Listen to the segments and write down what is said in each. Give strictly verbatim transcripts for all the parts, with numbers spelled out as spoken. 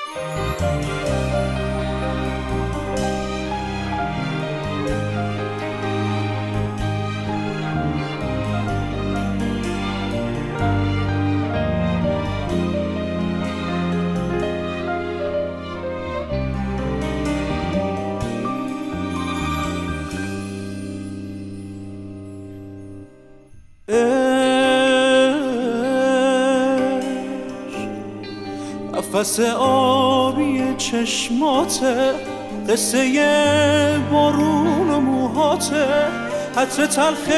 نفس آبی چشماته، قصه بارون و موهاته، عطر تلخ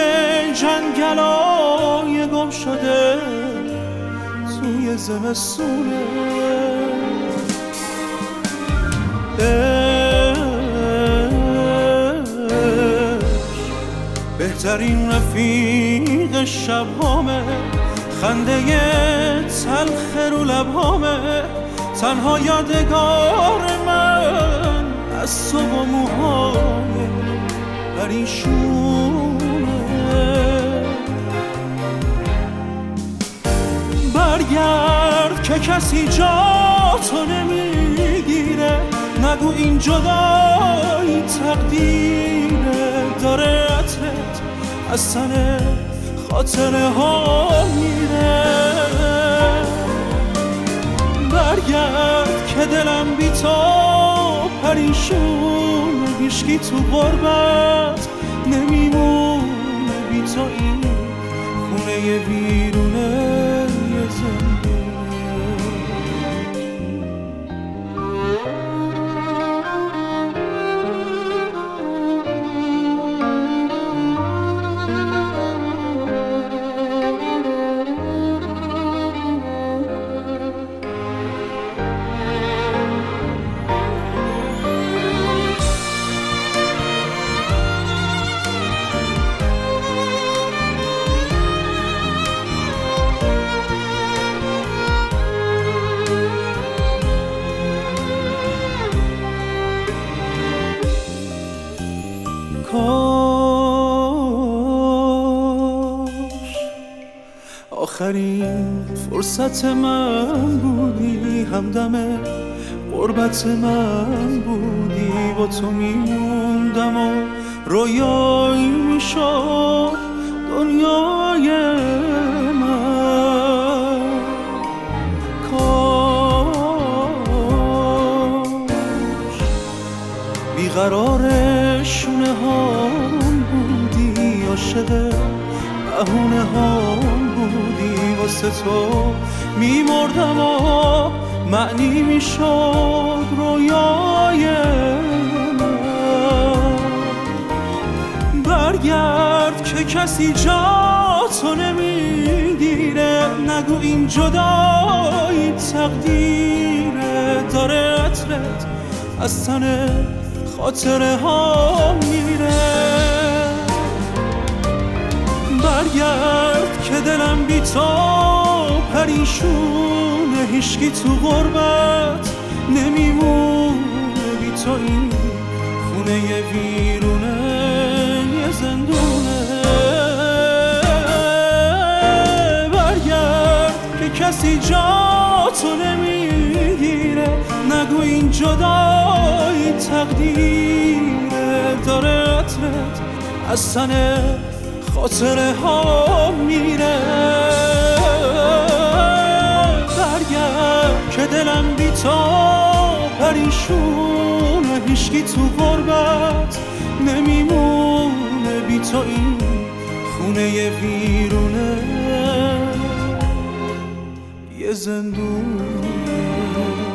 جنگلای گم شده توی زمستونه. بهترین رفیق شبهامه، خنده تلخ رو لبهامه، تنها یادگار من از تو و موهای پریشونه. برگرد که کسی جا تو نمیگیره، نگو این جدایی تقدیره، داره عطرت از تن خاطره ها میره. برگرد که دلم بی تو پریشونه، هیچکی تو غربت نمیمونه، بی تو این خونه ویرونه یه زندونه. کاش آخرین فرصت من بودی، همدم غربت من بودی، با تو میموندم و رویایی میشد دنیای من. کاش بیقرار شونه هام بودی، عاشق بهونه هام بودی، واسه تو میمردم و معنی میشد رویای من. برگرد که کسی جا تو نمیگیره، نگو این جدایی تقدیره، داره عطرت از تن خاطره ها میره. برگرد که دلم بی تو پریشونه، هیچکی تو غربت نمیمونه، بی تو این خونه ویرونه یه زندونه. برگرد که کسی جا تو نمیگیره، نگو این جدایی تقدیره، داره عطرت از تن خاطره ها میره. برگرد که دلم بی تو پریشونه، هیچکی تو غربت نمیمونه، بی تو این خونه ویرونه یه زندونه.